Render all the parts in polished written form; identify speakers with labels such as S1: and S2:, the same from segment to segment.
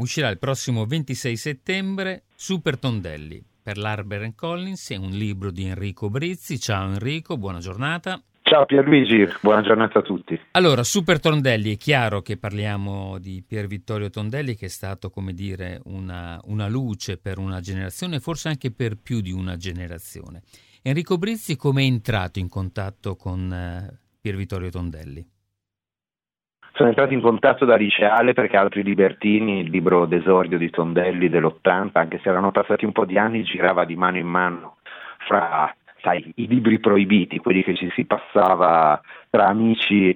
S1: uscirà il prossimo 26 settembre Super Tondelli per l'Harper Collins, è un libro di Enrico Brizzi. Ciao Enrico, buona giornata.
S2: Ciao Pierluigi, buona giornata a tutti.
S1: Allora, Super Tondelli, è chiaro che parliamo di Pier Vittorio Tondelli, che è stato, come dire, una luce per una generazione, forse anche per più di una generazione. Enrico Brizzi come è entrato in contatto con Pier Vittorio Tondelli?
S2: Sono entrato in contatto da liceale perché Altri Libertini, il libro d'esordio di Tondelli dell'80, anche se erano passati un po' di anni, girava di mano in mano fra, sai, i libri proibiti, quelli che ci si passava tra amici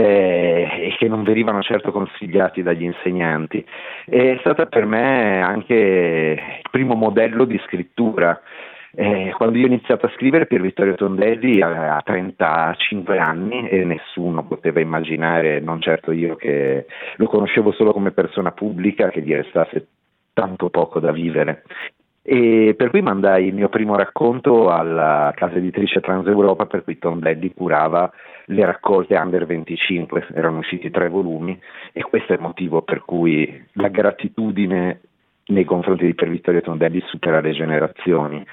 S2: e che non venivano certo consigliati dagli insegnanti. È stata per me anche il primo modello di scrittura. Quando io ho iniziato a scrivere, Pier Vittorio Tondelli aveva 35 anni e nessuno poteva immaginare, non certo io che lo conoscevo solo come persona pubblica, che gli restasse tanto poco da vivere. E per cui mandai il mio primo racconto alla casa editrice Transeuropa, per cui Tondelli curava le raccolte Under 25, erano usciti 3 volumi, e questo è il motivo per cui la gratitudine nei confronti di Pier Vittorio Tondelli supera le generazioni.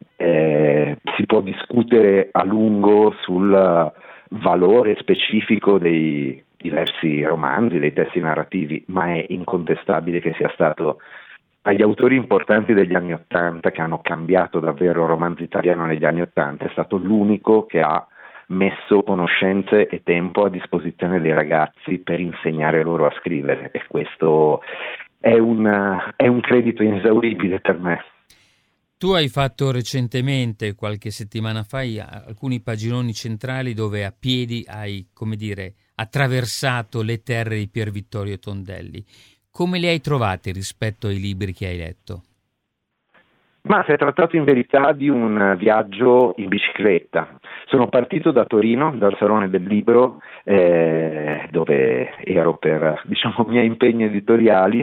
S2: Si può discutere a lungo sul valore specifico dei diversi romanzi, dei testi narrativi, ma è incontestabile che sia stato agli autori importanti degli anni '80, che hanno cambiato davvero il romanzo italiano negli anni '80, è stato l'unico che ha messo conoscenze e tempo a disposizione dei ragazzi per insegnare loro a scrivere, e questo è un credito inesauribile per me.
S1: Tu hai fatto recentemente, qualche settimana fa, alcuni paginoni centrali dove a piedi hai, come dire, attraversato le terre di Pier Vittorio Tondelli. Come li hai trovati rispetto ai libri che hai letto?
S2: Ma si è trattato in verità di un viaggio in bicicletta. Sono partito da Torino, dal Salone del Libro, dove ero per, miei impegni editoriali,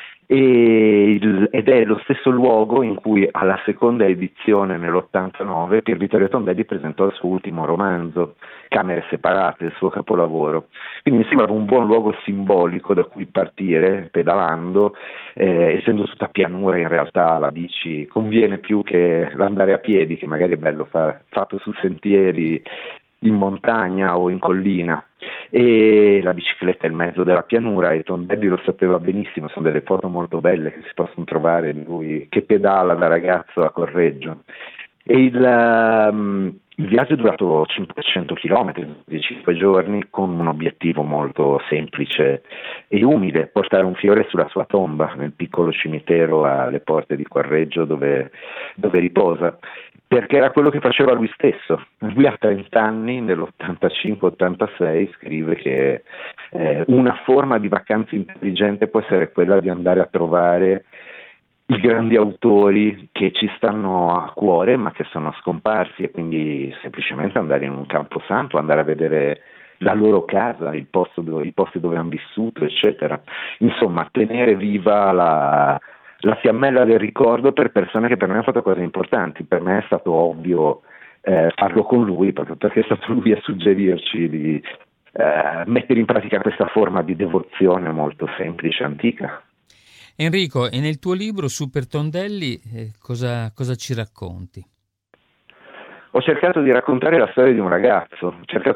S2: ed è lo stesso luogo in cui alla seconda edizione nell'89 Pier Vittorio Tondelli presentò il suo ultimo romanzo, Camere separate, il suo capolavoro. Quindi mi sembrava un buon luogo simbolico da cui partire pedalando, essendo tutta pianura. In realtà la bici conviene più che l'andare a piedi, che magari è bello fatto su sentieri in montagna o in collina, e la bicicletta è il mezzo della pianura, e Tondelli lo sapeva benissimo. Sono delle foto molto belle che si possono trovare di lui che pedala da ragazzo a Correggio, e il viaggio è durato 500 km di 5 giorni, con un obiettivo molto semplice e umile: portare un fiore sulla sua tomba nel piccolo cimitero alle porte di Correggio dove riposa, perché era quello che faceva lui stesso. Lui a 30 anni, nell'85-86, scrive che una forma di vacanza intelligente può essere quella di andare a trovare i grandi autori che ci stanno a cuore ma che sono scomparsi, e quindi semplicemente andare in un camposanto, andare a vedere la loro casa, i posti dove hanno vissuto, eccetera. Insomma, tenere viva la fiammella del ricordo per persone che per me hanno fatto cose importanti. Per me è stato ovvio farlo con lui, proprio perché è stato lui a suggerirci di mettere in pratica questa forma di devozione molto semplice, antica.
S1: Enrico, e nel tuo libro Super Tondelli cosa ci racconti?
S2: Ho cercato di raccontare la storia di un ragazzo,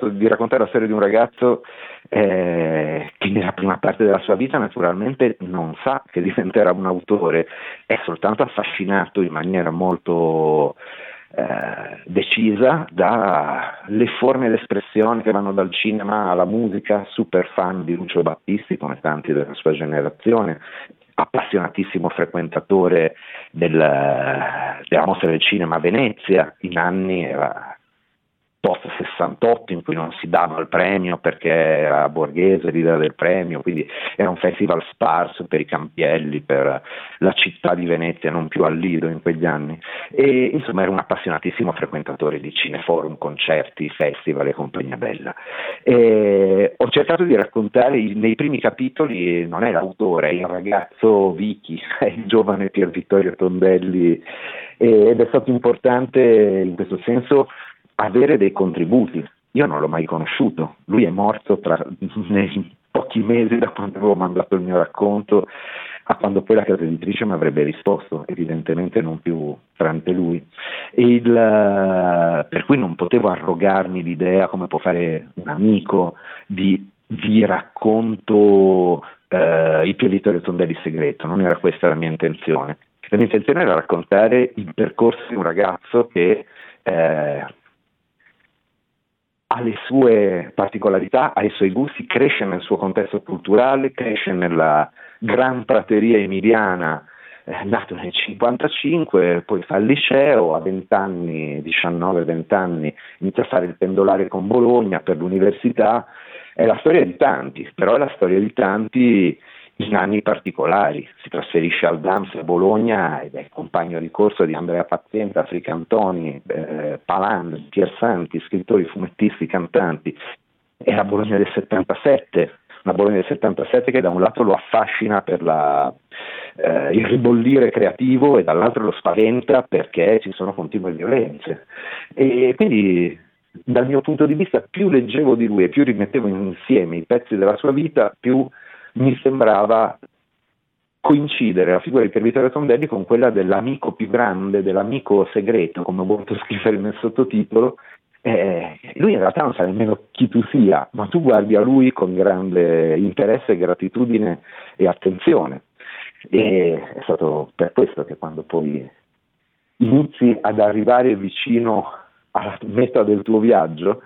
S2: che nella prima parte della sua vita naturalmente non sa che diventerà un autore, è soltanto affascinato in maniera molto decisa dalle forme d'espressione che vanno dal cinema alla musica, super fan di Lucio Battisti come tanti della sua generazione, appassionatissimo frequentatore della Mostra del Cinema a Venezia, in anni post 68 in cui non si dava il premio perché era borghese l'idea del premio, quindi era un festival sparso per i campielli, per la città di Venezia, non più al Lido in quegli anni, e insomma era un appassionatissimo frequentatore di cineforum, concerti, festival e compagnia bella. E ho cercato di raccontare nei primi capitoli, non è l'autore, è il ragazzo Vichi, è il giovane Pier Vittorio Tondelli, ed è stato importante in questo senso avere dei contributi. Io non l'ho mai conosciuto, lui è morto nei pochi mesi da quando avevo mandato il mio racconto, a quando poi la casa editrice mi avrebbe risposto, evidentemente non più tramite lui. Per cui non potevo arrogarmi l'idea, come può fare un amico, di vi racconto il Pier Vittorio Tondelli segreto, non era questa la mia intenzione. La mia intenzione era raccontare il percorso di un ragazzo che ha le sue particolarità, ha i suoi gusti, cresce nel suo contesto culturale, cresce nella gran prateria emiliana, nato nel 1955, poi fa il liceo, a 20 anni, 19-20 anni, inizia a fare il pendolare con Bologna per l'università. È la storia di tanti, però è la storia di tanti in anni particolari. Si trasferisce al DAMS a Bologna ed è compagno di corso di Andrea Pazienza, Africantoni, Palan, Piersanti, scrittori, fumettisti, cantanti. È la Bologna del 77, una Bologna del 77 che da un lato lo affascina per il ribollire creativo e dall'altro lo spaventa perché ci sono continue violenze. E quindi dal mio punto di vista, più leggevo di lui e più rimettevo insieme i pezzi della sua vita, più mi sembrava coincidere la figura di Pier Vittorio Tondelli con quella dell'amico più grande, dell'amico segreto, come ho voluto scrivere nel sottotitolo. Lui in realtà non sa nemmeno chi tu sia, ma tu guardi a lui con grande interesse, gratitudine e attenzione. E è stato per questo che quando poi inizi ad arrivare vicino alla meta del tuo viaggio,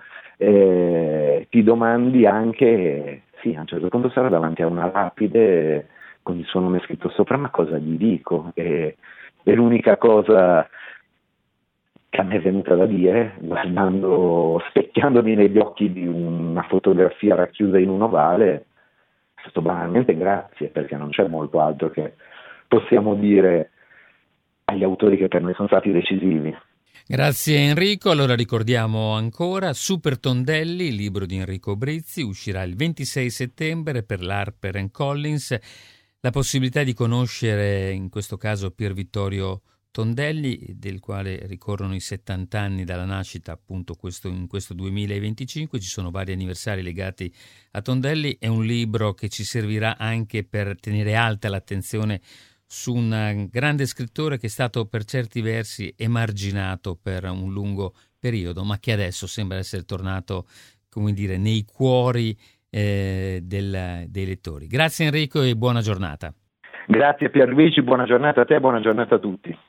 S2: ti domandi anche, sì, a un certo punto sarò davanti a una lapide con il suo nome scritto sopra, ma cosa gli dico? E l'unica cosa che a me è venuta da dire, specchiandomi negli occhi di una fotografia racchiusa in un ovale, è stato banalmente grazie, perché non c'è molto altro che possiamo dire agli autori che per noi sono stati decisivi.
S1: Grazie Enrico, allora ricordiamo ancora Super Tondelli, il libro di Enrico Brizzi, uscirà il 26 settembre per l'Harper Collins. La possibilità di conoscere in questo caso Pier Vittorio Tondelli, del quale ricorrono i 70 anni dalla nascita appunto in questo 2025, ci sono vari anniversari legati a Tondelli, è un libro che ci servirà anche per tenere alta l'attenzione su un grande scrittore che è stato per certi versi emarginato per un lungo periodo, ma che adesso sembra essere tornato, come dire, nei cuori dei lettori. Grazie Enrico e buona giornata.
S2: Grazie Pierluigi, buona giornata a te e buona giornata a tutti.